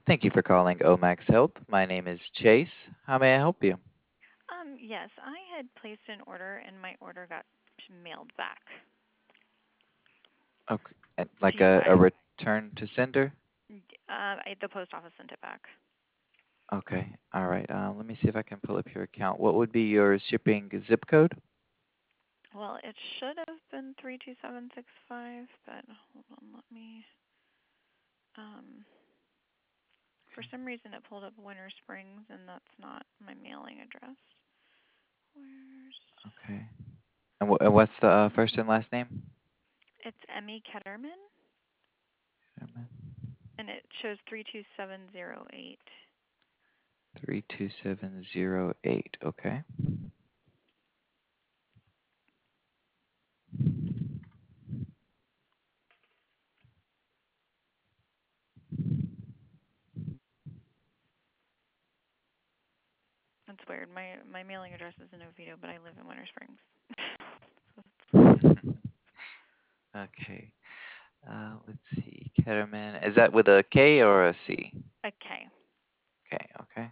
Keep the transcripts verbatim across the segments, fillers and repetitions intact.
Thank you for calling Omax Health. My name is Chase. How may I help you? Um, yes, I had placed an order and my order got mailed back Okay, and to like you a, a guys. return to sender? Uh, I, the post office sent it back. Okay, all right. Uh, let me see if I can pull up your account. What would be your shipping zip code? Well, it should have been three two seven six five, but hold on, let me. Um, for some reason it pulled up Winter Springs, and that's not my mailing address. Where's? Okay. And, wh- and what's the uh, first and last name? It's Emmy Ketterman, Sherman. and it shows three two seven zero eight. three two seven zero eight. Okay. That's weird. My my mailing address is in Oviedo, but I live in Winter Springs. Okay. Uh, let's see. Ketterman. Is that with a K or a C? Okay. K. Okay.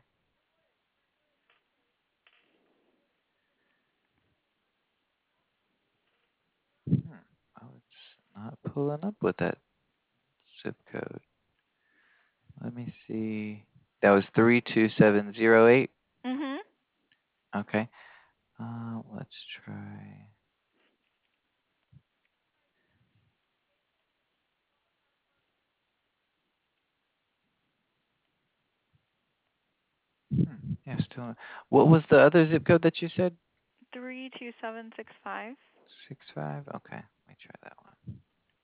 Hmm. Well, it's not pulling up with that zip code. Let me see. That was three two seven zero eight. Mhm. Okay. Uh, let's try. Hmm. Yeah, still. What was the other zip code that you said? Three two seven six five. Six five. Okay. Let me try that one.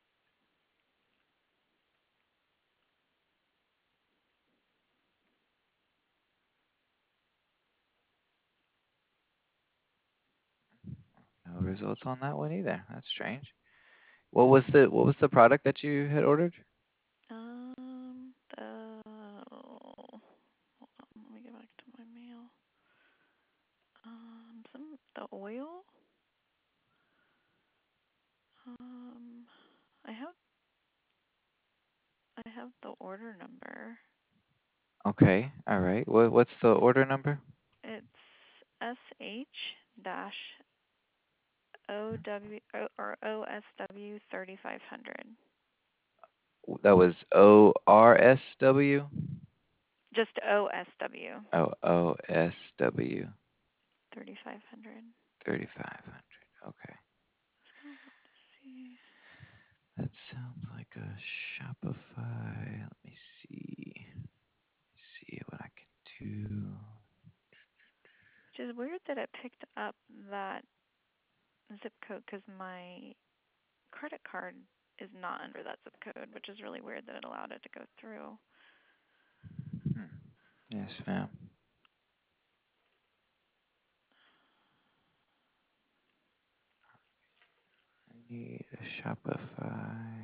No results on that one either. That's strange. What was the What was the product that you had ordered? Um, the hold on, let me get back to my mail. Um, some the oil. Um, I have I have the order number. Okay. All right. What What's the order number? It's S H dash O W or O S W thirty five hundred. That was O R S W. Just O S W Oh, O S W thirty five hundred. thirty-five hundred. Okay. See. That sounds like a Shopify. Let me see. See what I can do. Which is weird that it picked up that zip code because my credit card is not under that zip code, which is really weird that it allowed it to go through. Hmm. Yes, ma'am. I need a Shopify.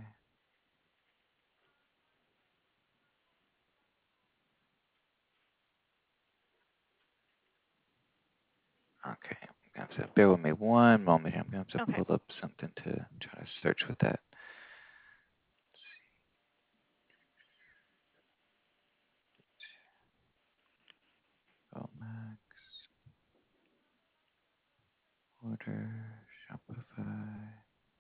Okay, I'm gonna have to bear with me one moment here. I'm gonna have to Okay. pull up something to try to search with that. Let's see. Oh, Max. Order. Shopify.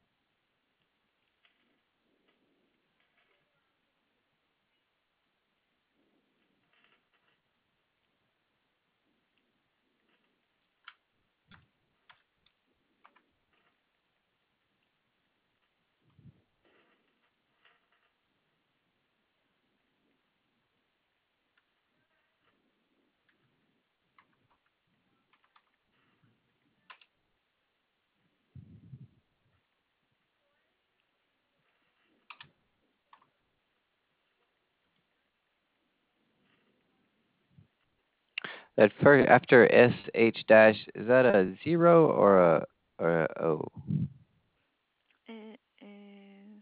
That first after S H dash, is that a zero or a or a O? It is.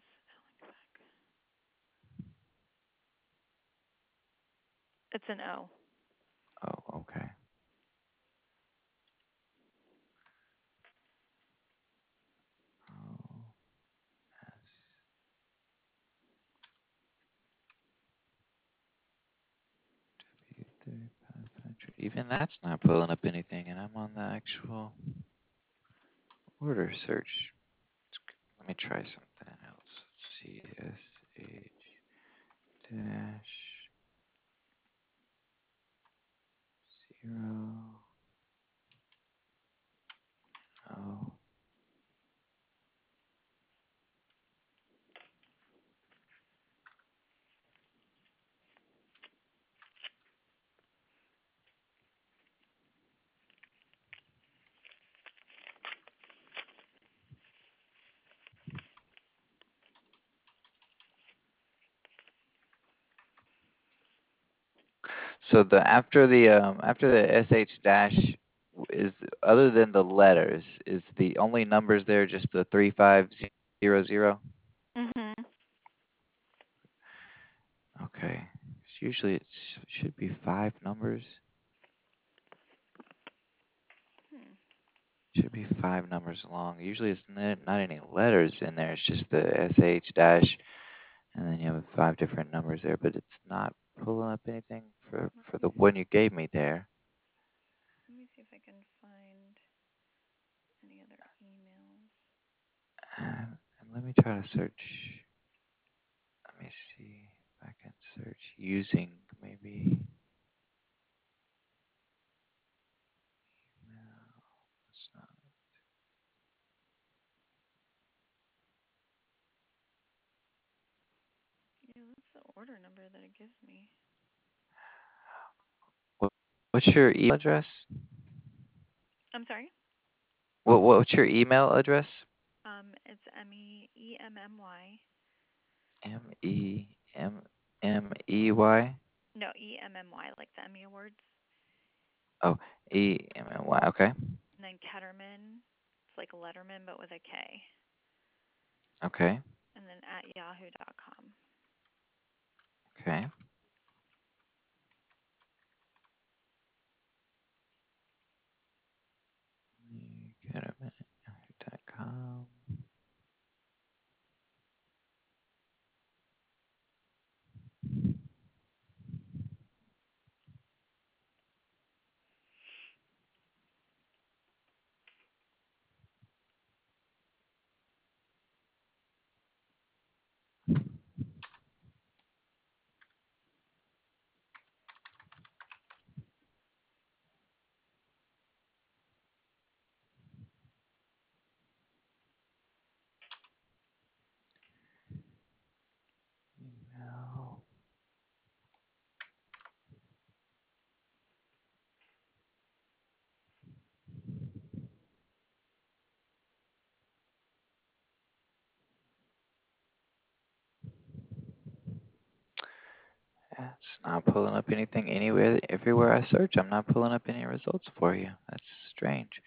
It's an O. Oh, okay. Oh, S. even that's not pulling up anything, and I'm on the actual order search. Let me try something else. Let's see, S H dash zero. Oh. So the after the um after the S H dash is other than the letters, is the only numbers there just the three five zero zero? Mhm. Okay. 'Cause usually it sh- should be five numbers. Hmm. Should be five numbers long. Usually it's not, not any letters in there. It's just the S H dash, and then you have five different numbers there. But it's not pulling up anything for Let for me the one you gave me there. let me see if I can find any other emails. And, and let me try to search. Let me see if I can search using maybe. No, that's not. Yeah, that's the order number that it gives me. What, what's your email address? I'm sorry. What what's your email address? Um, it's M E E M M Y. M E M M E Y. No, E M M Y, like the Emmy Awards. Oh, E M M Y. Okay. And then Ketterman. It's like Letterman, but with a K. Okay. And then at yahoo dot com. Okay. Get a minute. Dot com. Email. Yeah, it's not pulling up anything anywhere. Everywhere I search, I'm not pulling up any results for you. That's strange.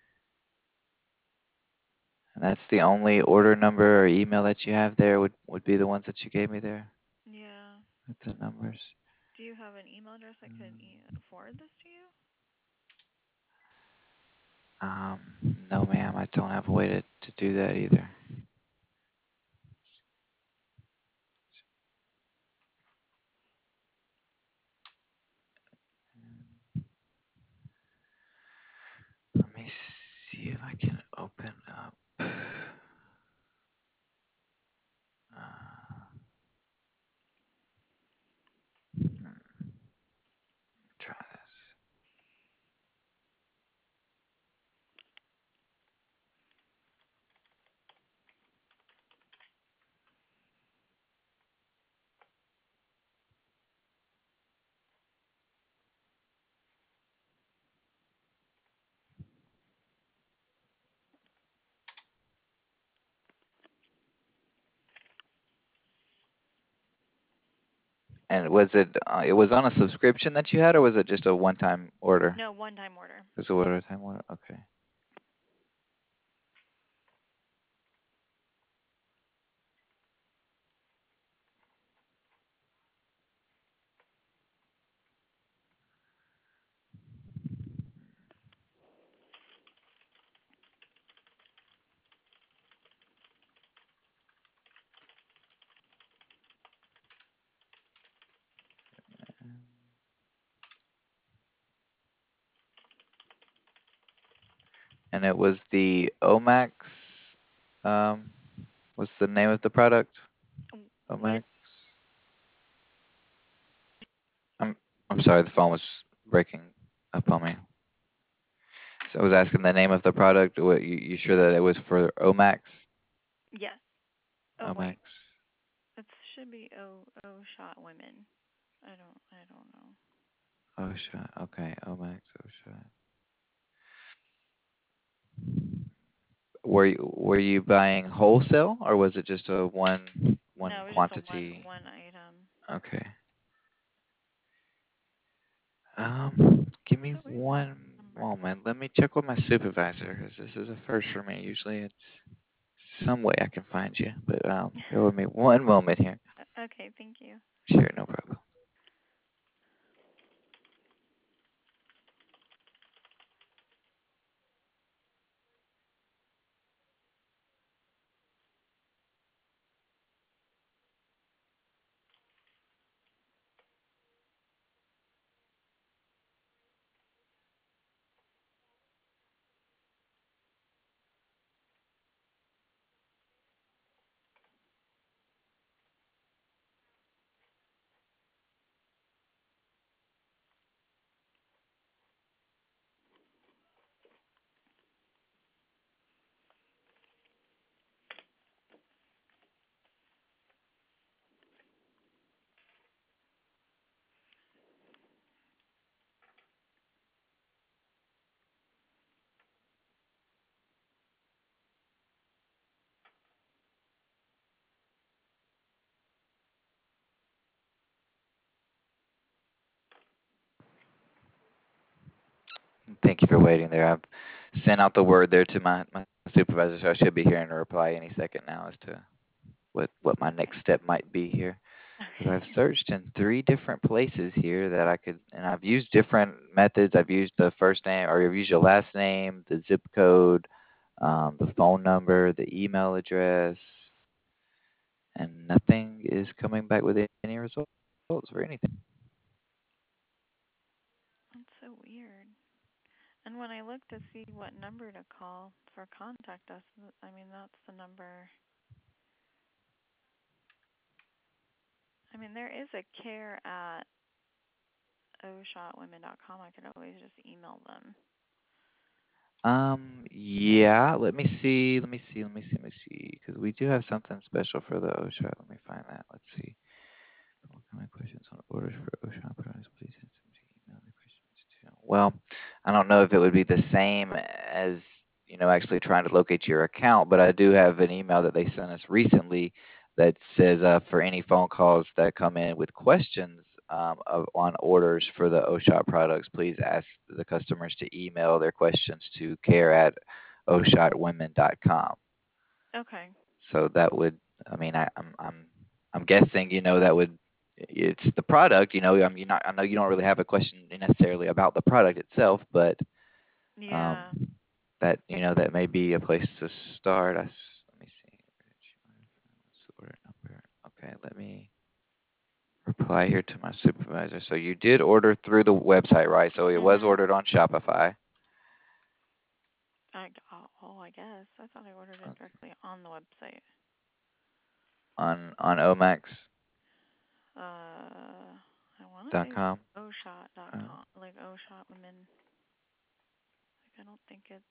And that's the only order number or email that you have there would, would be the ones that you gave me there Yeah. with the numbers. Do you have an email address I could e- forward this to you? Um, no, ma'am, I don't have a way to, to do that either. Let me see if I can open up. Uh, hmm, try this. And was it uh, it was on a subscription that you had, or was it just a one-time order? No, one time order. It was a one-time order. Okay. And it was the Omax. Um, what's the name of the product? What? Omax. I'm I'm sorry, the phone was breaking up on me. So I was asking the name of the product. What you, you sure that it was for Omax? Yes. Oh wait, Omax. it should be O O shot women. I don't I don't know. Oshot. Okay, Omax Oshot. Were you were you buying wholesale or was it just a one one No, it was just a one quantity? one item. Okay. Um, give me So weird that one number. moment. Let me check with my supervisor because this is a first for me. Usually it's some way I can find you, but um, bear with me one moment here. Okay, thank you. Sure, no problem. Thank you for waiting there. I've sent out the word there to my, my supervisor, so I should be hearing a reply any second now as to what, what my Okay. next step might be here. Because I've Okay. searched in three different places here that I could, and I've used different methods. I've used the first name, or I've used your last name, the zip code, um, the phone number, the email address, and nothing is coming back with any results for anything. That's so weird. And when I look to see what number to call for contact us, I mean that's the number. I mean there is a care at o shot women dot com. I could always just email them. Um, yeah, let me see, let me see, let me see, let me see, because we do have something special for the OSHA. Let me find that. Let's see. What kind of questions on orders for OSHA products? Please send them to email the questions to. Well, I don't know if it would be the same as, you know, actually trying to locate your account, but I do have an email that they sent us recently that says uh, for any phone calls that come in with questions um, of, on orders for the OSHA products, please ask the customers to email their questions to care at o shot women dot com. Okay. So that would, I mean, I, I'm, I'm, I'm guessing, you know, that would, it's the product, you know, I mean, not, I know you don't really have a question necessarily about the product itself, but um, Yeah. that, you know, that may be a place to start. I, s- let me see. What's the order number? Okay, let me reply here to my supervisor. So you did order through the website, right? So it was Mhm. ordered on Shopify. I oh, oh, I guess I thought I ordered it Okay. directly on the website. On on omax Uh, I want to dot say com. o shot dot Uh, com, like o shot women. Like I don't think it's.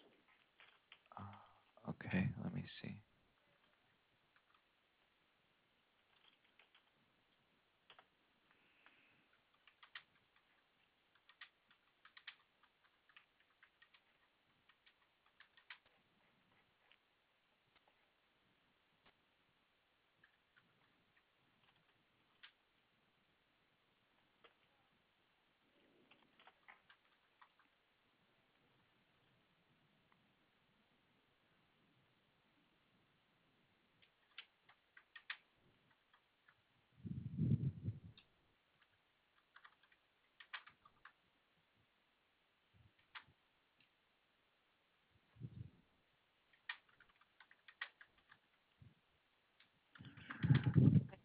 okay, let me see. Okay, maybe it looks like.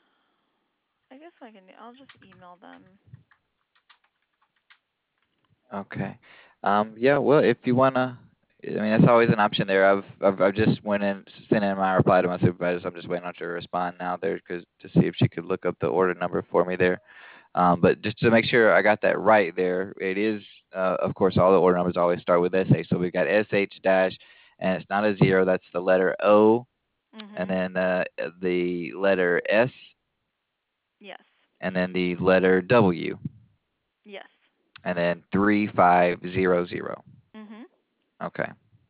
I guess I can. I'll just email them. Okay. Um, yeah, well, if you wanna, I mean, that's always an option there. I've, I've, I've just went in, sent in my reply to my supervisor. I'm just waiting on her to respond now there, cause to see if she could look up the order number for me there. Um, but just to make sure I got that right there, it is, uh, of course, all the order numbers always start with S H. So we've got S H dash, and it's not a zero. That's the letter O, and Mhm. then uh, the letter S, Yes. and then the letter W, Yes. and then three five zero zero. Mhm. Okay.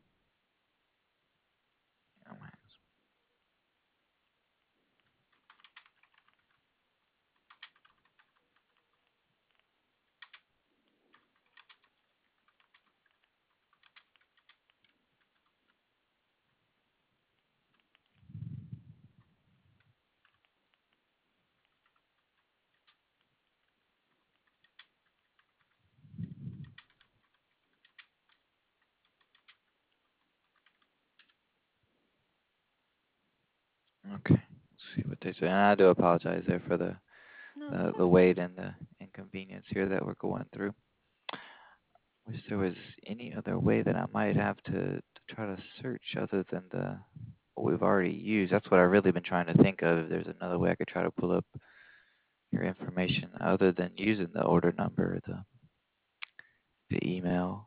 Okay. Let's see what they say. And I do apologize there for the No, that's the, the fine. wait and the inconvenience here that we're going through. Wish there was any other way that I might have to, to try to search other than the what we've already used. That's what I've really been trying to think of. If there's another way I could try to pull up your information other than using the order number, the the email.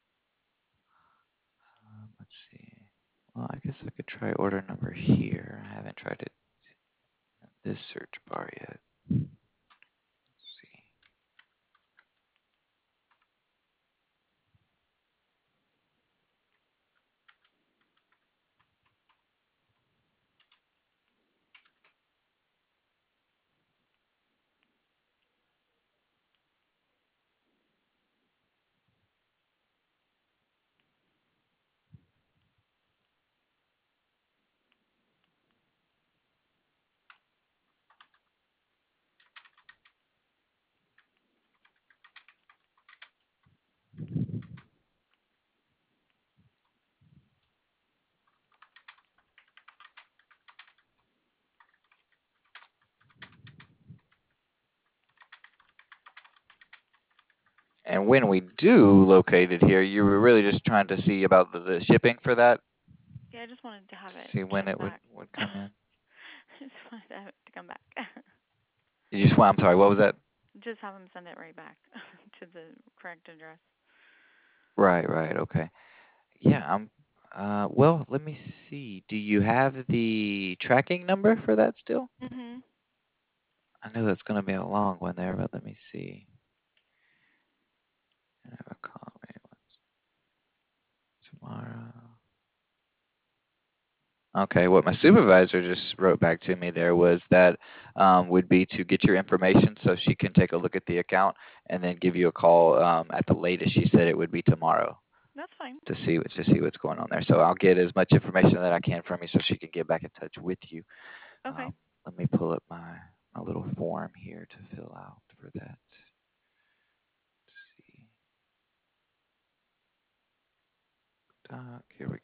Um, let's see. Well, I guess I could try order number here. I haven't tried it in this search bar yet. Let's see. And when we do locate it here, you were really just trying to see about the, the shipping for that, Yeah, I just wanted to have it see when shipped it would, back. would come in. I just wanted to have it to come back. You just want, I'm sorry, what was that? Just have them send it right back to the correct address. Right, right, okay. Yeah, I'm, uh, well, let me see. Do you have the tracking number for that still? Mhm. I know that's going to be a long one there, but let me see. I have a call me tomorrow. Okay, what my supervisor just wrote back to me there was that um, would be to get your information so she can take a look at the account and then give you a call um, at the latest. She said it would be tomorrow That's fine. to see what to see what's going on there. So I'll get as much information that I can from you so she can get back in touch with you. Okay. Um, let me pull up my my little form here to fill out for that. Let's see. Doc, here we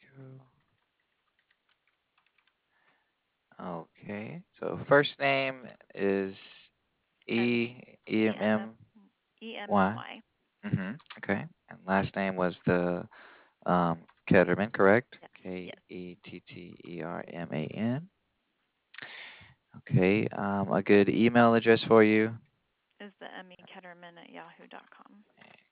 go. Okay, so first name is M E E E M M M M E M M Y. Y. Mm-hmm. Okay. And last name was the um, Ketterman, correct? Yes. K Yes. E T T E R M A N. Okay. Um, a good email address for you. Is the Emmy Ketterman at yahoo dot com.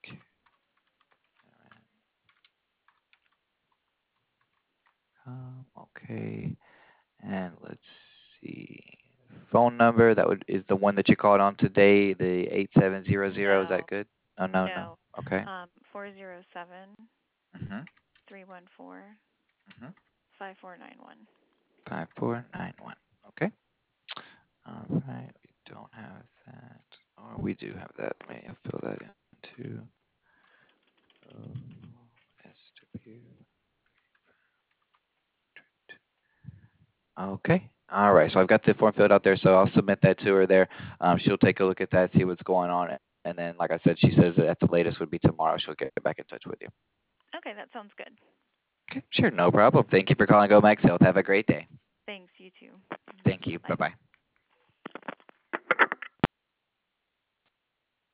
Um, okay. And let's see. Phone number that would is the one that you called on today, the eight seven zero zero. Is that No. good? Oh no, no. No. Okay. Um, four zero seven Mm-hmm. three one four Mm-hmm. five four nine one. Five four nine one. Okay. All right. We don't have that. Or we do have that. Let me fill that in too. Oh, S W. Okay. All right. So I've got the form filled out there. So I'll submit that to her there. Um, she'll take a look at that, see what's going on. And then, like I said, she says that at the latest would be tomorrow. She'll get back in touch with you. Okay, that sounds good. Okay. Sure. No problem. Thank you for calling Go Max Health. Have a great day. Thanks, you too. Thank you. Bye. Bye bye.